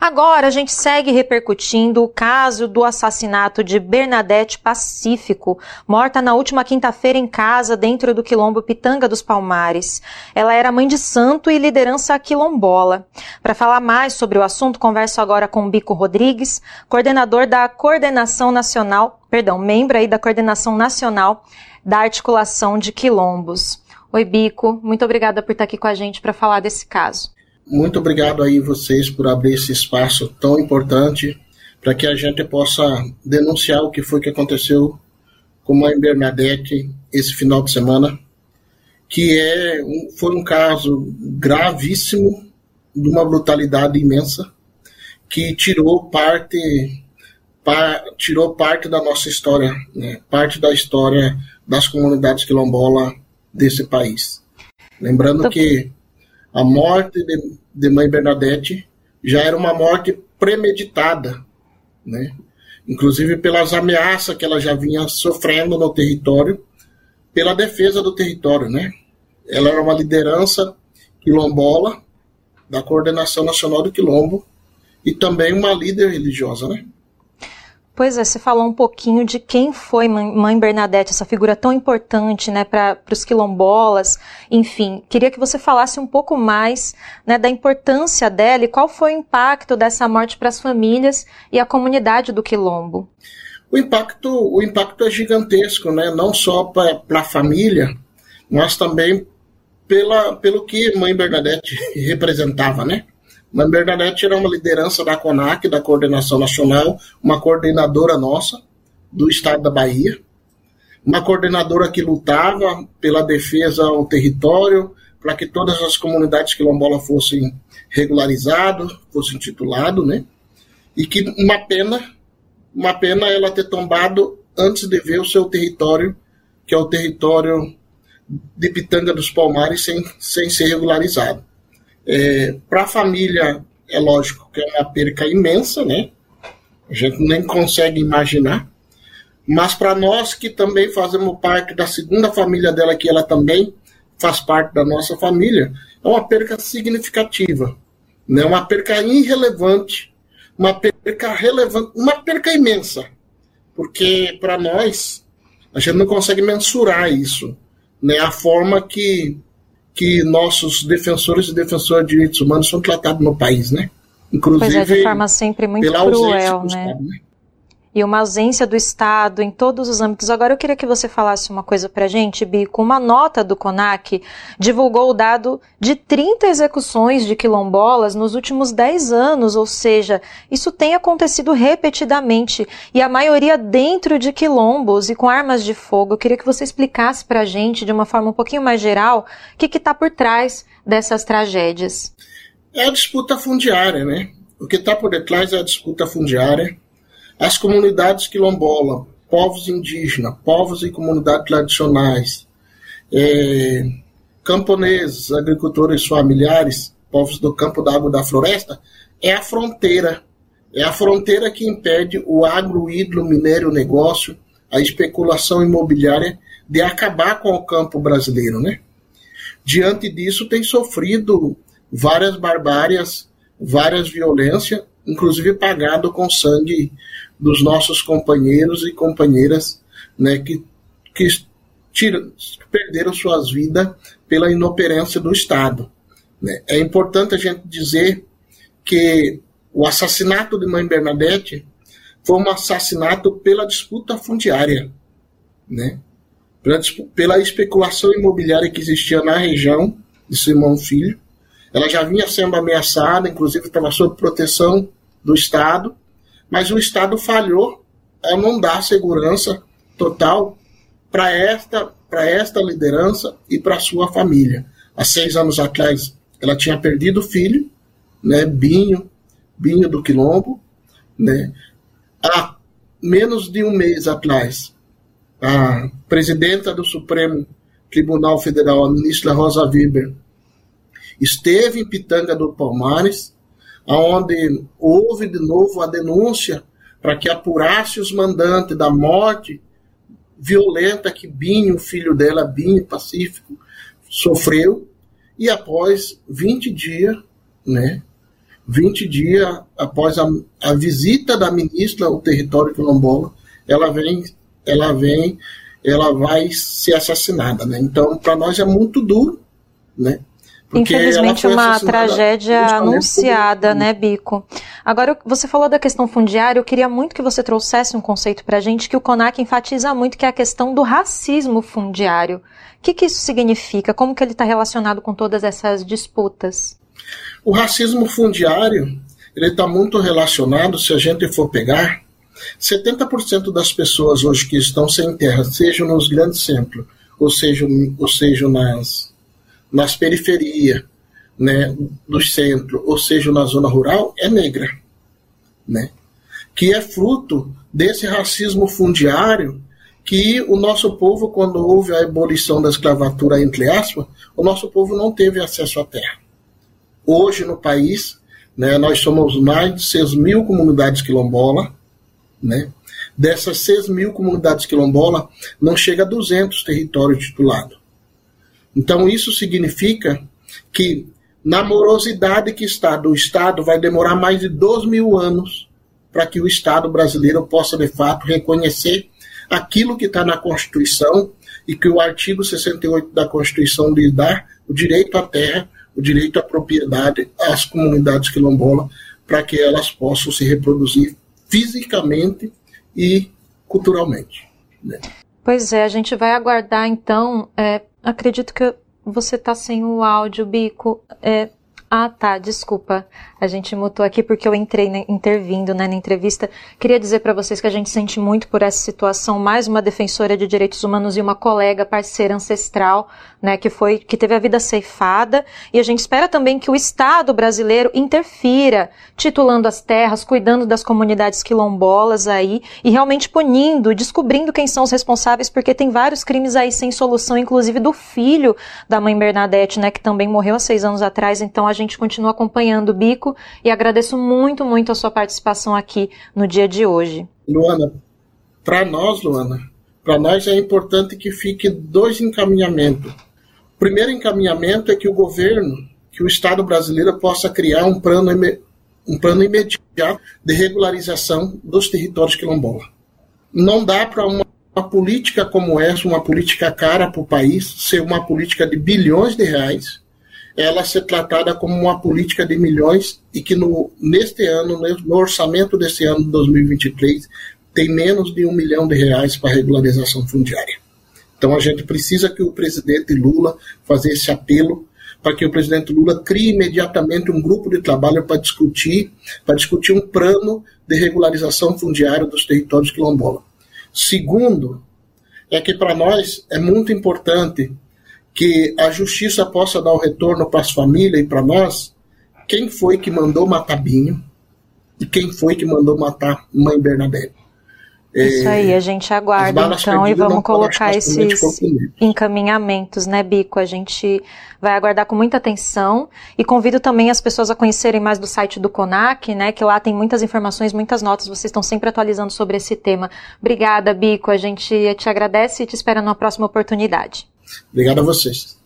Agora a gente segue repercutindo o caso do assassinato de Bernadette Pacífico, morta na última quinta-feira em casa dentro do quilombo Pitanga dos Palmares. Ela era mãe de santo e liderança quilombola. Para falar mais sobre o assunto, converso agora com Bico Rodrigues, coordenador da Coordenação Nacional, membro aí da Coordenação Nacional da Articulação de Quilombos. Oi, Bico, muito obrigada por estar aqui com a gente para falar desse caso. Muito obrigado aí vocês por abrir esse espaço tão importante para que a gente possa denunciar o que foi que aconteceu com a mãe Bernadette esse final de semana, que foi um caso gravíssimo, de uma brutalidade imensa, que tirou parte da nossa história, né? Parte da história das comunidades quilombolas desse país. Lembrando que a morte de mãe Bernadette já era uma morte premeditada, né? Inclusive pelas ameaças que ela já vinha sofrendo no território, pela defesa do território, né? Ela era uma liderança quilombola da Coordenação Nacional do Quilombo e também uma líder religiosa, né? Pois é, você falou um pouquinho de quem foi mãe Bernadette, essa figura tão importante, né, para os quilombolas. Enfim, queria que você falasse um pouco mais, né, da importância dela e qual foi o impacto dessa morte para as famílias e a comunidade do quilombo. O impacto é gigantesco, né, não só para a família, mas também pelo que mãe Bernadette representava, né? Mãe Bernadette era uma liderança da CONAC, da Coordenação Nacional, uma coordenadora nossa, do estado da Bahia, uma coordenadora que lutava pela defesa ao território, para que todas as comunidades quilombolas fossem regularizadas, fossem tituladas, né? E que uma pena ela ter tombado antes de ver o seu território, que é o território de Pitanga dos Palmares, sem ser regularizado. Para a família, é lógico que é uma perca imensa, né? A gente nem consegue imaginar. Mas para nós que também fazemos parte da segunda família dela, que ela também faz parte da nossa família, é uma perca significativa, né? Uma perca irrelevante, uma perca relevante, uma perca imensa. Porque para nós, a gente não consegue mensurar isso, né? A forma que nossos defensores e defensoras de direitos humanos são tratados no país, né? Inclusive, pois é, de forma sempre muito cruel, né? Estado, né? E uma ausência do Estado em todos os âmbitos. Agora eu queria que você falasse uma coisa pra gente, Bico. Uma nota do CONAC divulgou o dado de 30 execuções de quilombolas nos últimos 10 anos, ou seja, isso tem acontecido repetidamente, e a maioria dentro de quilombos e com armas de fogo. Eu queria que você explicasse pra gente, de uma forma um pouquinho mais geral, o que está por trás dessas tragédias. É a disputa fundiária, né? O que está por detrás é a disputa fundiária. As comunidades quilombolas, povos indígenas, povos e comunidades tradicionais, camponeses, agricultores familiares, povos do campo, da água, da floresta, é a fronteira. É a fronteira que impede o agro, hidro, minério, negócio, a especulação imobiliária de acabar com o campo brasileiro, né? Diante disso, tem sofrido várias barbárias, várias violências, inclusive pagado com sangue dos nossos companheiros e companheiras, né, que perderam suas vidas pela inoperância do Estado, né. É importante a gente dizer que o assassinato de mãe Bernadette foi um assassinato pela disputa fundiária, né, pela especulação imobiliária que existia na região de Simão Filho. Ela já vinha sendo ameaçada, inclusive estava sob proteção do Estado, mas o Estado falhou a não dar segurança total para esta liderança e para sua família. Há 6 anos atrás, ela tinha perdido o filho, né, Binho do Quilombo, né. Há menos de um mês atrás, a presidenta do Supremo Tribunal Federal, a ministra Rosa Weber, esteve em Pitanga do Palmares, onde houve de novo a denúncia para que apurasse os mandantes da morte violenta que Binho, o filho dela, Binho Pacífico, sofreu, e após 20 dias, né, 20 dias após a visita da ministra ao território quilombola, ela vai ser assassinada, né? Então, para nós é muito duro, né? Infelizmente, uma tragédia anunciada, né, Bico? Agora, você falou da questão fundiária, eu queria muito que você trouxesse um conceito para a gente que o CONAC enfatiza muito, que é a questão do racismo fundiário. O que isso significa? Como que ele está relacionado com todas essas disputas? O racismo fundiário, ele está muito relacionado, se a gente for pegar, 70% das pessoas hoje que estão sem terra, seja nos grandes centros, ou seja nas periferias, né, do centro, ou seja na zona rural, é negra, né? Que é fruto desse racismo fundiário que o nosso povo, quando houve a abolição da escravatura, entre aspas, o nosso povo não teve acesso à terra. Hoje no país, né, nós somos mais de 6.000 comunidades quilombolas, né? Dessas 6.000 comunidades quilombolas, não chega a 200 territórios titulados. Então isso significa que na morosidade que está do Estado vai demorar mais de 2.000 anos para que o Estado brasileiro possa de fato reconhecer aquilo que está na Constituição e que o artigo 68 da Constituição lhe dá o direito à terra, o direito à propriedade às comunidades quilombolas para que elas possam se reproduzir fisicamente e culturalmente, né? Pois é, a gente vai aguardar então, acredito que você está sem o áudio, Bico. Tá, desculpa. A gente mutou aqui porque eu entrei intervindo, né, na entrevista. Queria dizer para vocês que a gente sente muito por essa situação. Mais uma defensora de direitos humanos e uma colega, parceira ancestral, né, que teve a vida ceifada. E a gente espera também que o Estado brasileiro interfira, titulando as terras, cuidando das comunidades quilombolas aí e realmente punindo, descobrindo quem são os responsáveis, porque tem vários crimes aí sem solução, inclusive do filho da mãe Bernadette, né, que também morreu há 6 anos atrás. Então a gente continua acompanhando o Bico e agradeço muito, muito a sua participação aqui no dia de hoje. Luana, para nós é importante que fique 2 encaminhamentos. O primeiro encaminhamento é que o governo, que o Estado brasileiro possa criar um plano imediato de regularização dos territórios quilombolas. Não dá para uma política como essa, uma política cara para o país, ser uma política de bilhões de reais, ela ser tratada como uma política de milhões e que neste ano, no orçamento desse ano de 2023, tem menos de R$1 milhão para regularização fundiária. Então a gente precisa que o presidente Lula faça esse apelo para que o presidente Lula crie imediatamente um grupo de trabalho para discutir um plano de regularização fundiária dos territórios quilombolas. Segundo, é que para nós é muito importante que a justiça possa dar o retorno para as famílias e para nós, quem foi que mandou matar Binho e quem foi que mandou matar mãe Bernadette. Isso aí, a gente aguarda então e vamos colocar esses encaminhamentos, né, Bico? A gente vai aguardar com muita atenção e convido também as pessoas a conhecerem mais do site do CONAC, né, que lá tem muitas informações, muitas notas, vocês estão sempre atualizando sobre esse tema. Obrigada, Bico, a gente te agradece e te espera numa próxima oportunidade. Obrigado a vocês.